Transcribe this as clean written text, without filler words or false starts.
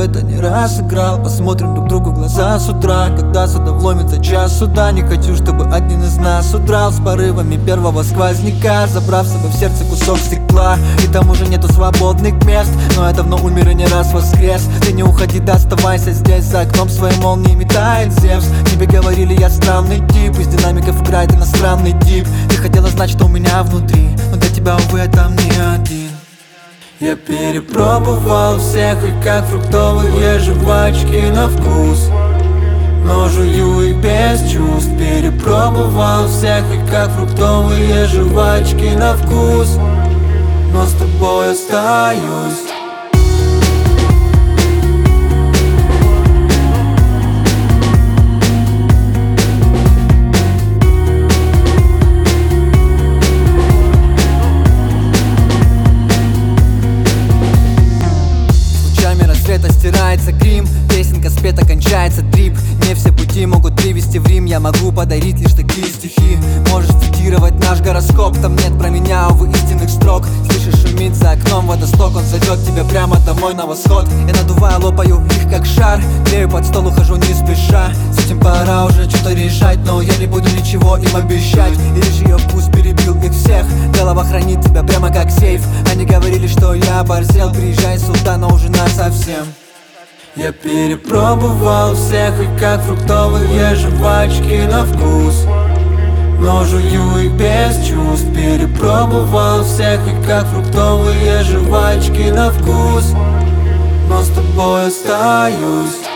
это не раз играл. Посмотрим друг другу в глаза с утра, когда сюда вломится час суда. Не хочу, чтобы один из нас удрал с порывами первого сквозняка, забрав с собой в сердце кусок стекла. И там уже нету свободных мест, но я давно умер и не раз воскрес. Ты не уходи, да оставайся здесь, за окном своей молнии метает Зевс. Тебе говорили, я странный тип, из динамиков играет иностранный тип. Ты хотела знать, что у меня внутри, но для тебя, увы, я там не один. Я перепробовал всех, и как фруктовые жвачки на вкус, но жую их без чувств. Перепробовал всех, и как фруктовые жвачки на вкус, но с тобой остаюсь. Стирается грим, песенка спета, кончается трип. Не все пути могут привести в Рим, я могу подарить лишь такие стихи. Можешь цитировать наш гороскоп, там нет про меня, увы, истинных строк. Слышишь, шумит за окном водосток, он зовет тебя прямо домой на восход. Я надуваю, лопаю их как шар, клею под стол, ухожу не спеша. С этим пора уже что-то решать, но я не буду ничего им обещать. И лишь ее вкус перебил их всех, голова хранит тебя прямо как сейф. Они говорили, что я борзел, приезжай сюда, но уже насовсем. Я перепробовал всех, и как фруктовые жвачки на вкус, но жую их без чувств. Перепробовал всех, и как фруктовые жвачки на вкус, но с тобой остаюсь.